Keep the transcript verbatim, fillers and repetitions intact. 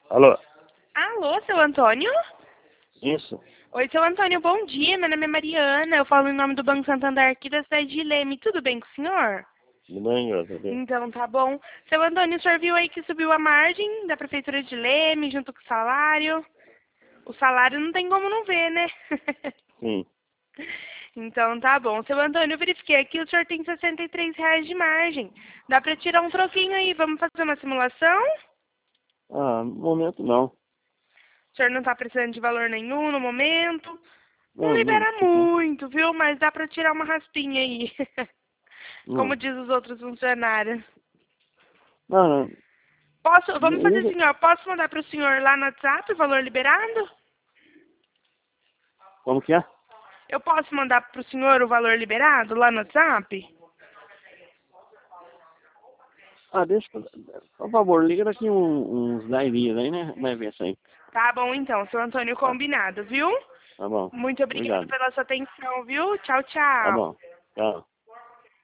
Alô? Alô, seu Antônio? Isso? Oi, seu Antônio, bom dia. Meu nome é Mariana. Eu falo em nome do Banco Santander aqui da cidade de Leme. Tudo bem com o senhor? Tudo bem, graças a Deus. Então, tá bom. Seu Antônio, o senhor viu aí que subiu a margem da Prefeitura de Leme junto com o salário? O salário não tem como não ver, né? Sim. Então, tá bom. Seu Antônio, eu verifiquei aqui, o senhor tem sessenta e três reais de margem. Dá pra tirar um troquinho aí. Vamos fazer uma simulação? Ah, no momento não. O senhor não tá precisando de valor nenhum no momento? Não Não, não. libera muito, viu? Mas dá pra tirar uma raspinha aí. Como Não, diz os outros funcionários. não. não. Posso, vamos fazer Liga. assim, ó. Posso mandar pro senhor lá no WhatsApp o valor liberado? Como que é? Eu posso mandar pro senhor o valor liberado lá no WhatsApp? Ah, deixa. Por favor, liga daqui um- uns dez dias aí, né? Vai ver isso aí. Tá bom então, seu Antônio, Tá, combinado, viu? tá bom. Muito obrigada Obrigado. pela sua atenção, viu? Tchau, Tá tchau. bom. Tchau.